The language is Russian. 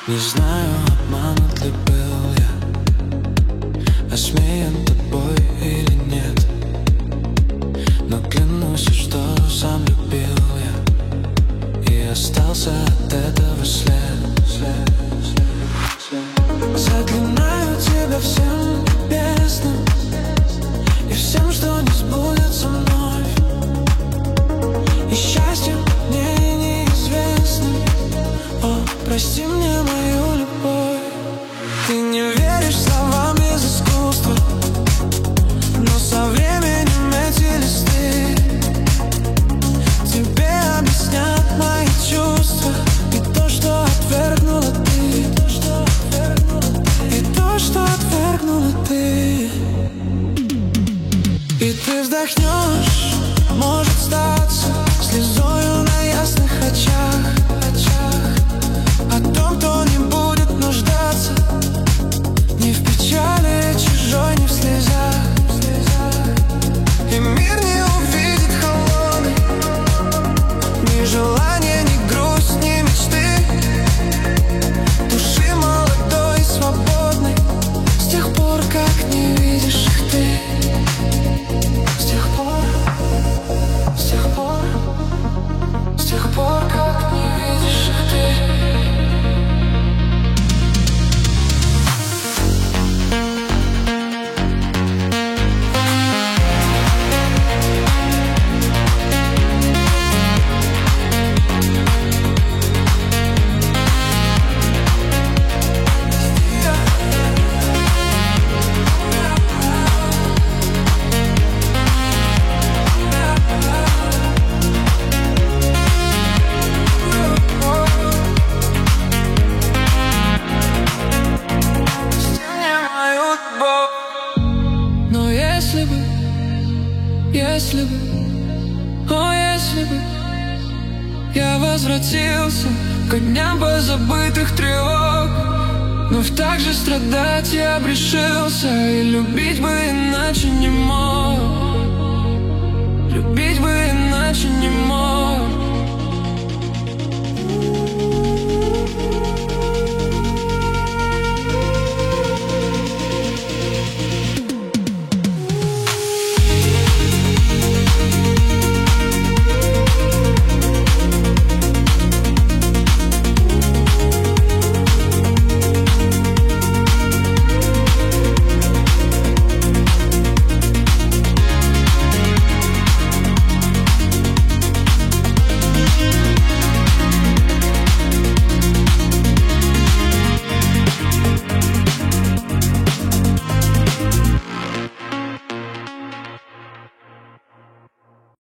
Не знаю, обманут ли был я, осмеян тобой или нет, но клянусь, что сам любил я и остался от этого след. Заклинаю тебя всем небесным и всем, что не сбудется вновь, и счастьем мне неизвестным. О, прости мне мою любовь. Ты не веришь словам из искусства, но со временем эти листы тебе объяснят мои чувства. И то, что отвергнула ты, и то, что отвергнула ты. И ты вздохнешь, может статься слезою на ясных очах, о том, кто не будет нуждаться ни в печали чужой, ни в слезах. И мир не увидит холодный ни желания, ни грусть, ни мечты души молодой и свободной. С тех пор, как не видишь их ты, с тех пор, как не видишь их ты. Но если бы, если бы я возвратился к дням позабытых тревог, вновь так же страдать я б решился, и любить бы иначе не мог, любить бы иначе не мог.